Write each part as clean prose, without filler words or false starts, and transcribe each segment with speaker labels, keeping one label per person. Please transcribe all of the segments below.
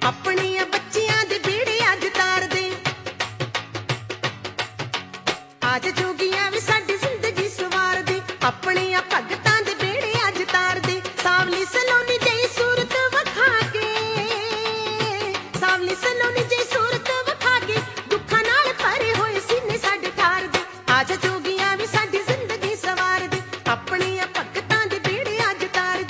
Speaker 1: ਆਪਣੀਆਂ ਬੱਚਿਆਂ ਦੇ ਬੇੜੇ ਅੱਜ ਤਾਰਦੇ। ਆਜ ਜੋਗੀਆਂ ਵੀ ਸਾਡੀ ਜ਼ਿੰਦਗੀ ਸਵਾਰਦੇ, ਆਪਣੀਆਂ ਭਗਤਾਂ ਦੇ ਬੇੜੇ ਅੱਜ ਤਾਰਦੇ। ਸਾਵਲੀ ਸਲੋਨੀ ਜਿਹੀ ਸੂਰਤ ਵਿਖਾ ਕੇ, ਸਾਵਲੀ ਸਲੋਨੀ ਜਿਹੀ ਸੂਰਤ ਵਿਖਾ ਕੇ, ਦੁੱਖਾਂ ਨਾਲ ਭਰੇ ਹੋਏ ਸੀਨੇ ਸਾਡੇ ਠਾਰਦੇ। ਆਜ ਜੋਗੀਆਂ ਵੀ ਸਾਡੀ ਜ਼ਿੰਦਗੀ ਸਵਾਰਦੇ, ਆਪਣੀਆਂ ਭਗਤਾਂ ਦੇ ਬੇੜੇ ਅੱਜ ਤਾਰਦੇ।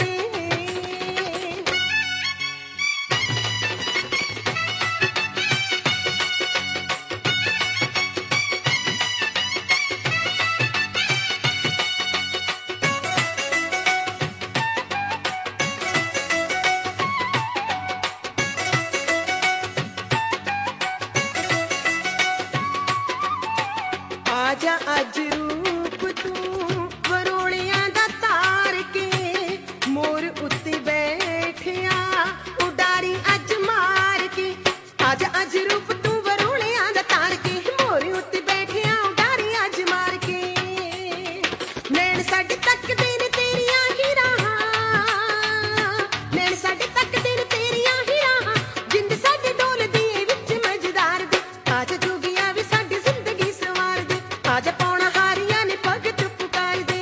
Speaker 1: आजा अज रूप तू वरोलियां दा तार के, मोर उत्ते बैठिया उडारी अज मार के। आजा अज रूप तू वरोलियां दा तार के, मोर उत्ते बैठिया उडारी अज मार के। नैन साडे तकदे ने तेरियां ही राहां, नैन साडे तकदे ने तेरियां ही राहां, जिंद साडे डोलदी ए विच मझदार दे। आजा जोगिया वी साडी जिंदगी सवार दे, आजा पौना हारियां ने भगत पुकार दे।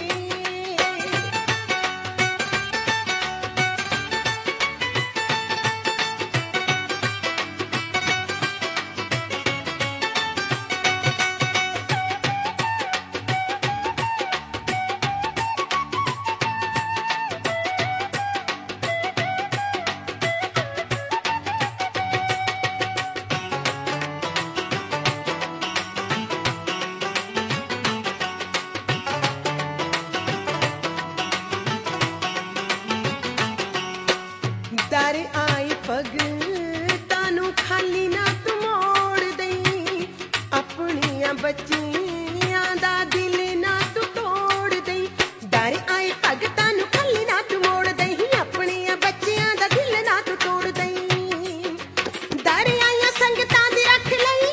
Speaker 1: दर आई भगतां नूं खाली ना तू मोड़ दई, अपनियां बच्चियां दा दिल ना तू तोड़ दई। दर आई भगतां नूं खाली ना तू मोड़ दई, अपनियां बच्चियां दा दिल ना तू तोड़ दई। दर आईयां संगतां दी रख लई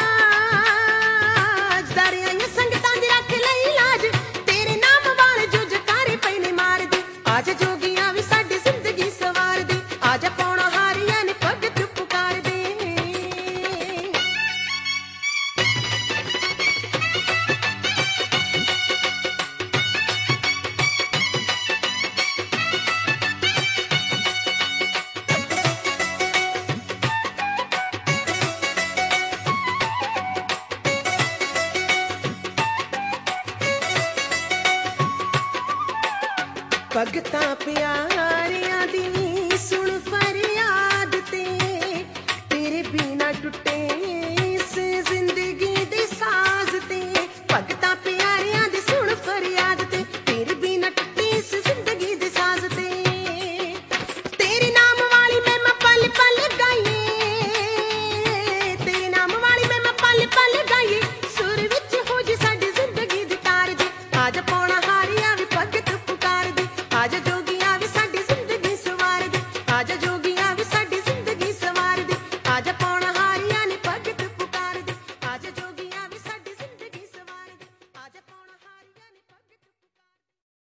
Speaker 1: लाज, दर आईयां संगतां दी रख लई लाज, तेरे नाम वाले जो जकारे पई ने मार दे। आजा जोगियां वी साडी जिंदगी सवार दे, आजा पौना हारियां ने भगत पुकार दे। भगतां प्यार